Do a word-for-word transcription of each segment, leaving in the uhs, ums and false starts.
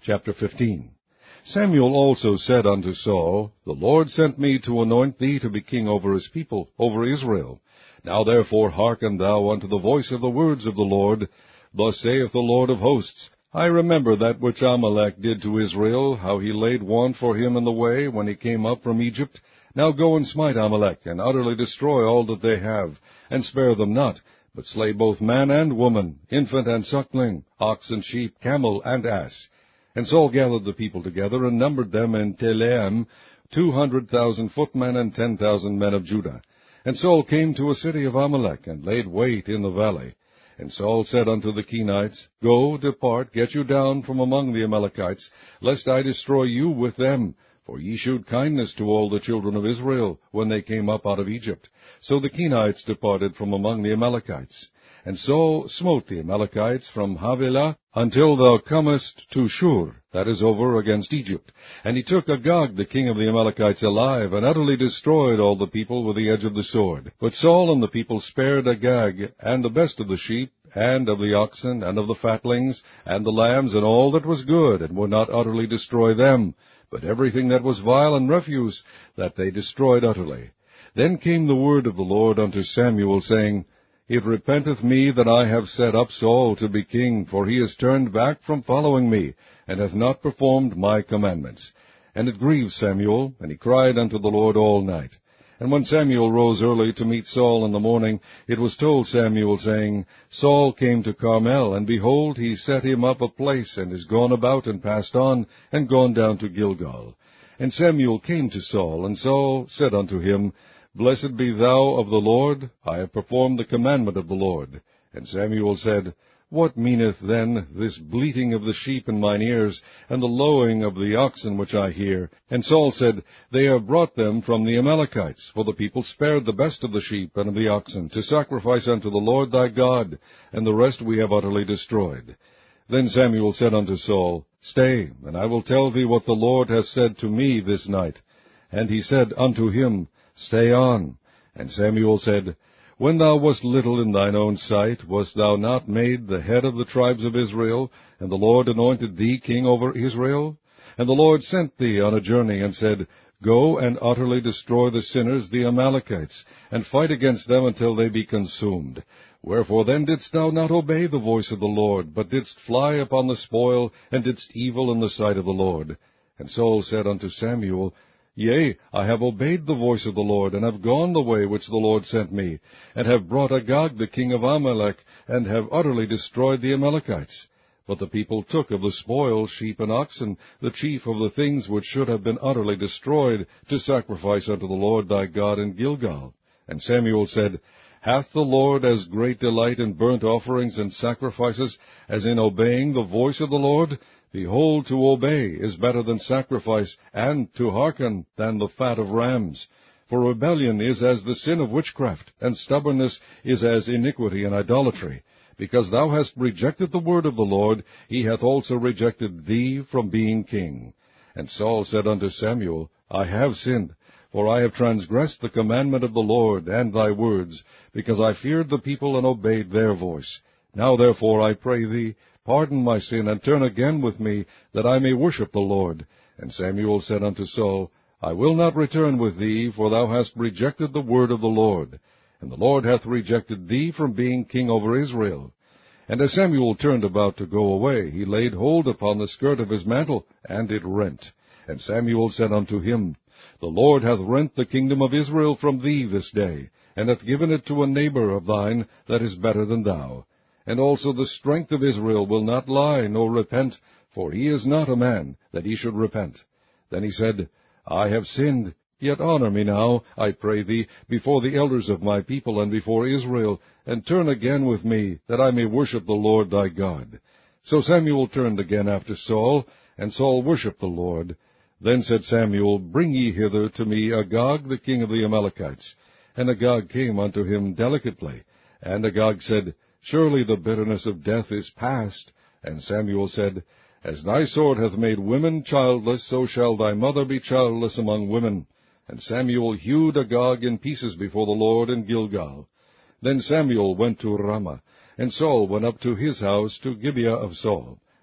Chapter fifteen. Samuel also said unto Saul, The Lord sent me to anoint thee to be king over his people, over Israel. Now therefore hearken thou unto the voice of the words of the Lord. Thus saith the Lord of hosts, I remember that which Amalek did to Israel, how he laid want for him in the way, when he came up from Egypt. Now go and smite Amalek, and utterly destroy all that they have, and spare them not, but slay both man and woman, infant and suckling, ox and sheep, camel and ass. And Saul gathered the people together, and numbered them in Telaim, two hundred thousand footmen, and ten thousand men of Judah. And Saul came to a city of Amalek, and laid wait in the valley. And Saul said unto the Kenites, Go, depart, get you down from among the Amalekites, lest I destroy you with them. For ye shewed kindness to all the children of Israel, when they came up out of Egypt. So the Kenites departed from among the Amalekites. And Saul smote the Amalekites from Havilah until thou comest to Shur, that is over against Egypt. And he took Agag the king of the Amalekites alive, and utterly destroyed all the people with the edge of the sword. But Saul and the people spared Agag, and the best of the sheep, and of the oxen, and of the fatlings, and the lambs, and all that was good, and would not utterly destroy them, but everything that was vile and refuse, that they destroyed utterly. Then came the word of the Lord unto Samuel, saying, It repenteth me that I have set up Saul to be king, for he is turned back from following me, and hath not performed my commandments. And it grieved Samuel, and he cried unto the Lord all night. And when Samuel rose early to meet Saul in the morning, it was told Samuel, saying, Saul came to Carmel, and behold, he set him up a place, and is gone about, and passed on, and gone down to Gilgal. And Samuel came to Saul, and Saul said unto him, Blessed be thou of the Lord, I have performed the commandment of the Lord. And Samuel said, What meaneth then this bleating of the sheep in mine ears, and the lowing of the oxen which I hear? And Saul said, They have brought them from the Amalekites, for the people spared the best of the sheep and of the oxen, to sacrifice unto the Lord thy God, and the rest we have utterly destroyed. Then Samuel said unto Saul, Stay, and I will tell thee what the Lord hath said to me this night. And he said unto him, Stay on. And Samuel said, When thou wast little in thine own sight, wast thou not made the head of the tribes of Israel, and the Lord anointed thee king over Israel? And the Lord sent thee on a journey, and said, Go and utterly destroy the sinners, the Amalekites, and fight against them until they be consumed. Wherefore then didst thou not obey the voice of the Lord, but didst fly upon the spoil, and didst evil in the sight of the Lord? And Saul said unto Samuel, Yea, I have obeyed the voice of the Lord, and have gone the way which the Lord sent me, and have brought Agag the king of Amalek, and have utterly destroyed the Amalekites. But the people took of the spoil sheep and oxen, the chief of the things which should have been utterly destroyed, to sacrifice unto the Lord thy God in Gilgal. And Samuel said, Hath the Lord as great delight in burnt offerings and sacrifices as in obeying the voice of the Lord? Behold, to obey is better than sacrifice, and to hearken than the fat of rams. For rebellion is as the sin of witchcraft, and stubbornness is as iniquity and idolatry. Because thou hast rejected the word of the Lord, he hath also rejected thee from being king. And Saul said unto Samuel, I have sinned, for I have transgressed the commandment of the Lord and thy words, because I feared the people and obeyed their voice. Now therefore, I pray thee, pardon my sin, and turn again with me, that I may worship the Lord. And Samuel said unto Saul, I will not return with thee, for thou hast rejected the word of the Lord. And the Lord hath rejected thee from being king over Israel. And as Samuel turned about to go away, he laid hold upon the skirt of his mantle, and it rent. And Samuel said unto him, The Lord hath rent the kingdom of Israel from thee this day, and hath given it to a neighbor of thine that is better than thou. And also the strength of Israel will not lie, nor repent, for he is not a man, that he should repent. Then he said, I have sinned, yet honor me now, I pray thee, before the elders of my people, and before Israel, and turn again with me, that I may worship the Lord thy God. So Samuel turned again after Saul, and Saul worshipped the Lord. Then said Samuel, Bring ye hither to me Agag the king of the Amalekites. And Agag came unto him delicately. And Agag said, Surely the bitterness of death is past. And Samuel said, As thy sword hath made women childless, so shall thy mother be childless among women. And Samuel hewed Agag in pieces before the Lord in Gilgal. Then Samuel went to Ramah, and Saul went up to his house to Gibeah of Saul.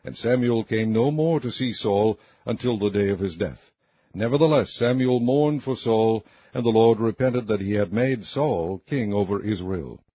And Samuel came no more to see Saul until the day of his death. Nevertheless Samuel mourned for Saul, and the Lord repented that he had made Saul king over Israel.